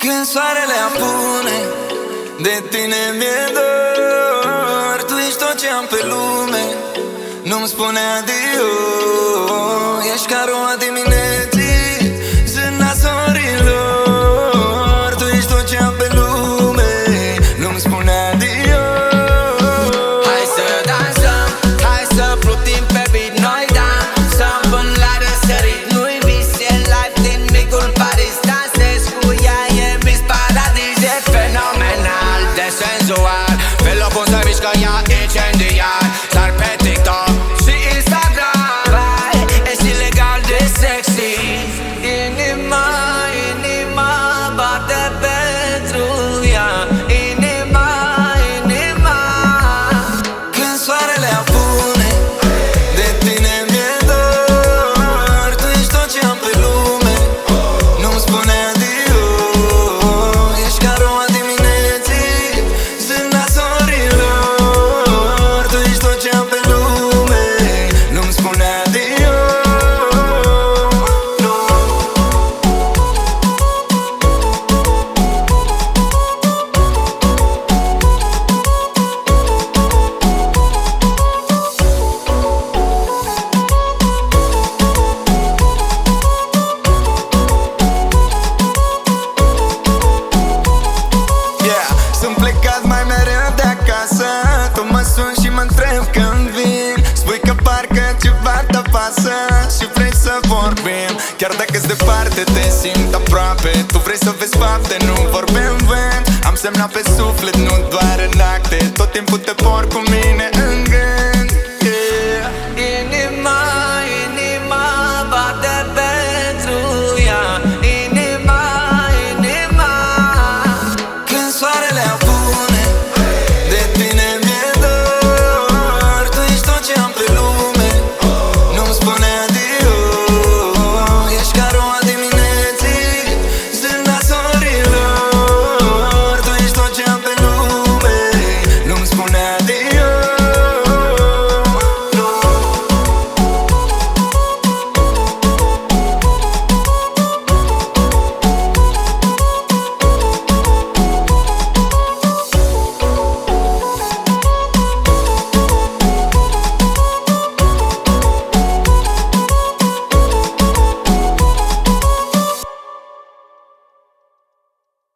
Când soarele apune, de tine mi-e dor. Tu ești tot ce am pe lume, nu-mi spune adio. Ești ca roa dimineții, zâna sorilor. Tu ești tot ce am pe lume, nu-mi spune adio. Hai să dansăm, hai să plutim pe beat, noi dansăm până la răsărit. Nu-i vis, e live din micul Paris. Dansez cu ea, e bis paradis. E fenomenal, de senzual, pe locul să mișcă ea incendiar. Sar pe TikTok și Instagram. Vai, ești ilegal de sexy. Inima, inima bate pentru ea. Inima, inima. Când soarele apune, de tine mi-e dor. Tu ești tot ce am pe lume, nu-mi spune adio. Ești ca roa dimineții, zâna sorilor. Tu ești tot ce am pe lume, nu-mi spune adio. Yeah, sunt plecat mai mereu de acasă. Tu mă suni și mă întreb când vin. Spui că parcă ceva te pasă și vrei să vorbim. Chiar dacă-s departe, te simt aproape. Tu vrei să vezi fapte, nu vorbe în vânt. Am semnat pe suflet, nu doar în acte. Tot timpul te por cu mine,